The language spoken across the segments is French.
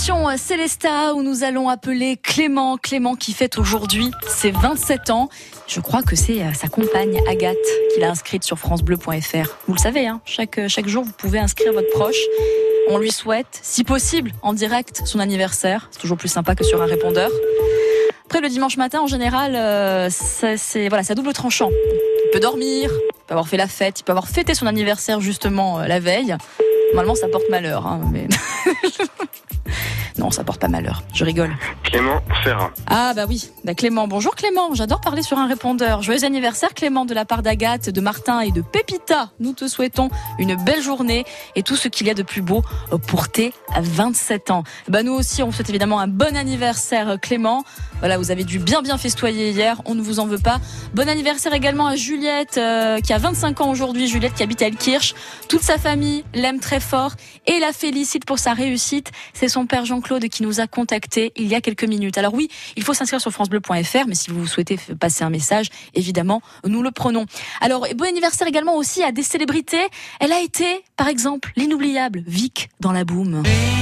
Direction Célestat où nous allons appeler Clément qui fête aujourd'hui ses 27 ans. Je crois que c'est sa compagne Agathe qui l'a inscrite sur francebleu.fr. Vous le savez, hein, chaque jour vous pouvez inscrire votre proche. On lui souhaite, si possible, en direct son anniversaire. C'est toujours plus sympa que sur un répondeur. Après, le dimanche matin, en général, c'est double tranchant. Il peut dormir, il peut avoir fait la fête, il peut avoir fêté son anniversaire justement la veille. Normalement, ça porte malheur, hein, mais... Non, ça porte pas malheur. Je rigole. Clément Ferrat. Ah bah oui, Clément. Bonjour Clément, j'adore parler sur un répondeur. Joyeux anniversaire Clément de la part d'Agathe, de Martin et de Pépita. Nous te souhaitons une belle journée et tout ce qu'il y a de plus beau pour tes 27 ans. Bah nous aussi, on vous souhaite évidemment un bon anniversaire Clément. Voilà, vous avez dû bien festoyer hier, on ne vous en veut pas. Bon anniversaire également à Juliette qui a 25 ans aujourd'hui, Juliette qui habite à Elkirch. Toute sa famille l'aime très fort et la félicite pour sa réussite. C'est son père Jean-Claude qui nous a contactés il y a quelques minutes. Alors oui, il faut s'inscrire sur francebleu.fr, mais si vous souhaitez passer un message, évidemment, nous le prenons. Alors, bon anniversaire également aussi à des célébrités. Elle a été, par exemple, l'inoubliable Vic dans La Boum.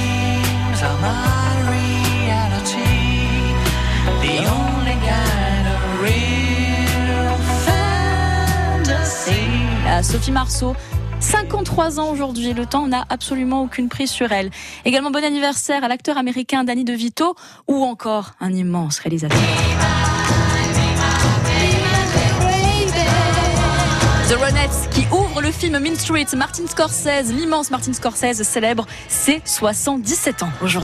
Sophie Marceau, 53 ans aujourd'hui, le temps n'a absolument aucune prise sur elle. Également bon anniversaire à l'acteur américain Danny DeVito ou encore un immense réalisateur. The Ronettes qui ouvre le film Mean Streets, Martin Scorsese, l'immense Martin Scorsese célèbre ses 77 ans aujourd'hui.